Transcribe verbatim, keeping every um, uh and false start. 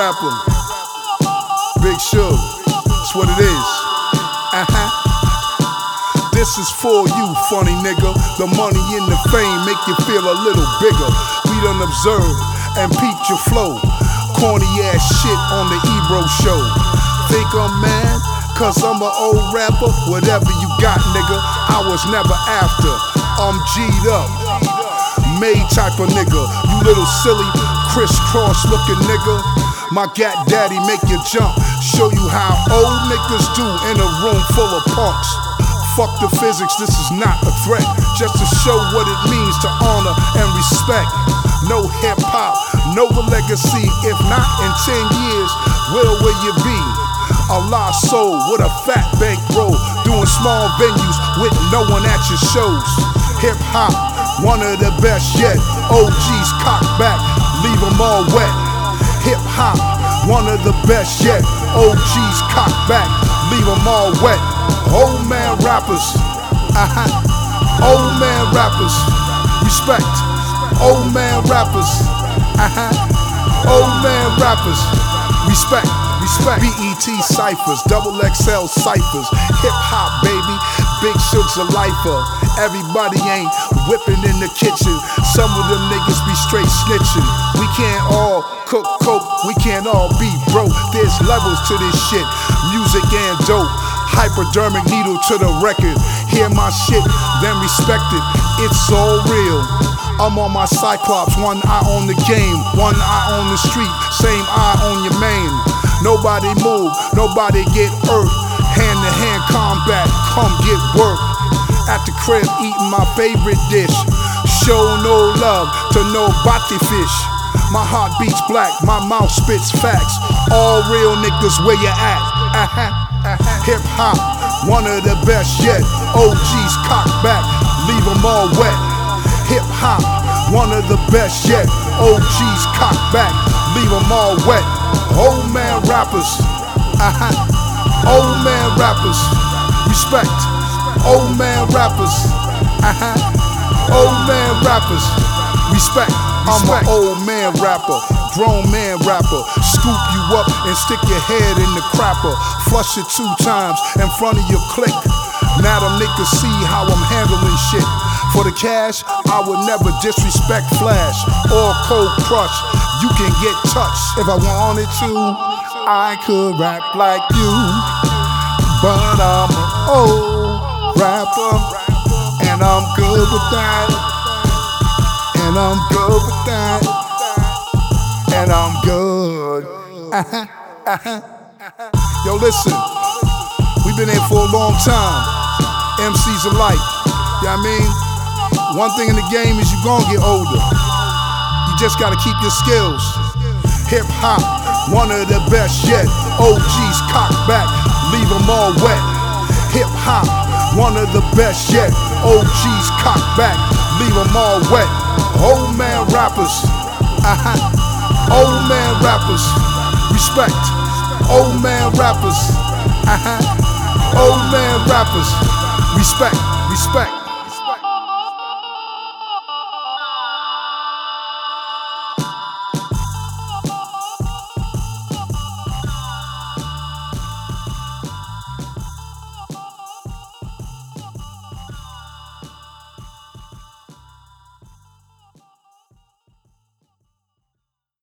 rapper. Big Suge. That's what it is. Uh-huh. This is for you, funny nigga. The money and the fame make you feel a little bigger. We done observed and peeped your flow. Corny ass shit on the Ebro show. Think I'm mad? Cause I'm an old rapper. Whatever you got, nigga, I was never after. I'm G'd up, made type of nigga. You little silly, crisscross looking nigga. My gat daddy make you jump. Show you how old niggas do in a room full of punks. Fuck the physics, this is not a threat. Just to show what it means to honor and respect. No hip hop, no legacy. If not in ten years, where will you be? A lost soul with a fat bankroll, doing small venues with no one at your shows. Hip hop, one of the best yet. O Gs cock back, leave them all wet. Hip hop, one of the best yet. O Gs cock back, leave them all wet. Old man rappers, uh-huh. Old man rappers, respect. Old man rappers, uh-huh. Old man rappers, respect. Respect. B E T ciphers, double X L ciphers, hip hop baby, Big Suge's a lifer. Everybody ain't whipping in the kitchen. Some of them niggas be straight snitching. We can't all cook coke, we can't all be broke. There's levels to this shit, music and dope. Hypodermic needle to the record. Hear my shit, then respect it. It's all real. I'm on my Cyclops, one eye on the game, one eye on the street, same eye on your main. Nobody move, nobody get hurt. Hand to hand combat, come get work. At the crib eating my favorite dish. Show no love to no bati fish. My heart beats black, my mouth spits facts. All real niggas where you at. Uh-huh, uh-huh. Hip hop, one of the best yet. O Gs cock back, leave them all wet. Hip hop, one of the best yet. O Gs cock back, leave them all wet. Old man rappers, uh-huh. Old man rappers, respect. Old man rappers, uh-huh. Old man rappers, respect. I'm an old man rapper, grown man rapper. Scoop you up and stick your head in the crapper. Flush it two times in front of your clique. Now them niggas see how I'm handling shit. For the cash, I would never disrespect Flash or Cold Crush. You can get touched if I wanted to. I could rap like you, but I'm an old rapper, and I'm good with that. And I'm good with that. And I'm good. Uh-huh, uh-huh. Yo, listen, we've been here for a long time. M Cs alike. You know what I mean? One thing in the game is you gon' get older. You just gotta keep your skills. Hip hop, one of the best yet. O Gs cock back, leave them all wet. Hip hop, one of the best yet. O Gs cock back, leave them all wet. Old man rappers, uh-huh. Old man rappers, respect. Old man rappers, uh-huh. Old man rappers, respect, respect.